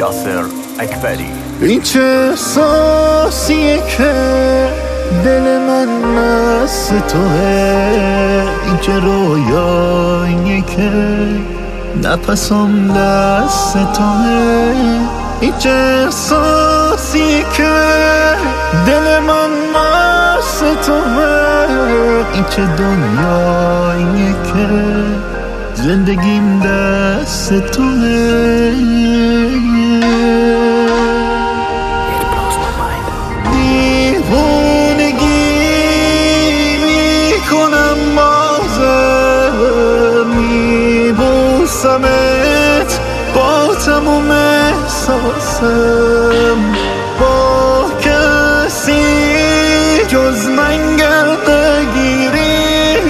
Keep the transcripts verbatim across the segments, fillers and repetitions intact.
یاسر اکبری. این چه احساسیه که دل من مست توه، این چه رویاییه که نفسم دست توه، این چه احساسیه که دل من مست توه، این چه دنیاییه که زندگیم دست توه. دیوونگی میکنم بازم، میبوسمت با تموم احساسم، با کسی جز من گرده گیری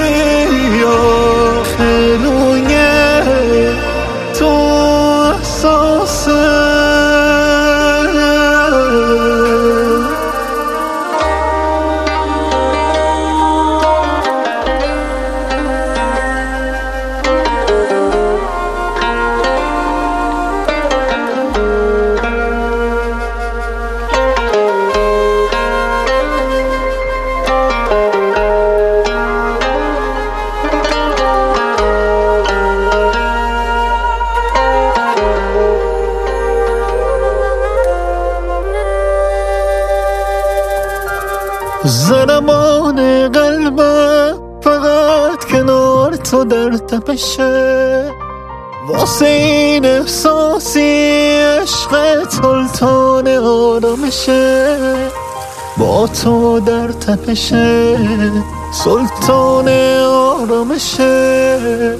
یا خلوی تو احساسم. ضربان قلبم فقط کنار تو در تپشه، واسه این احساسی عشق سلطان آرامشه، با تو در تپشه سلطان آرامشه.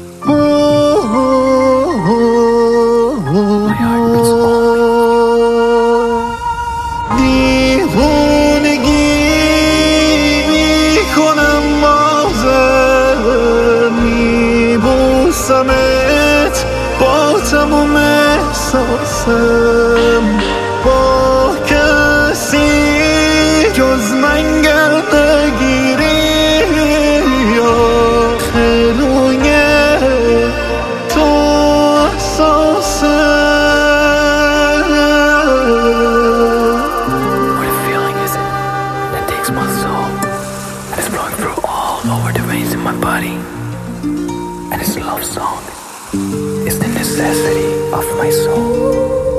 میبوسمت با تموم احساسم، با کسی جز من گرده گیری یا خلوی تو احساسم. What a feeling is it that takes my soul and is flowing through all over the veins in my body. And this love song is the necessity of my soul.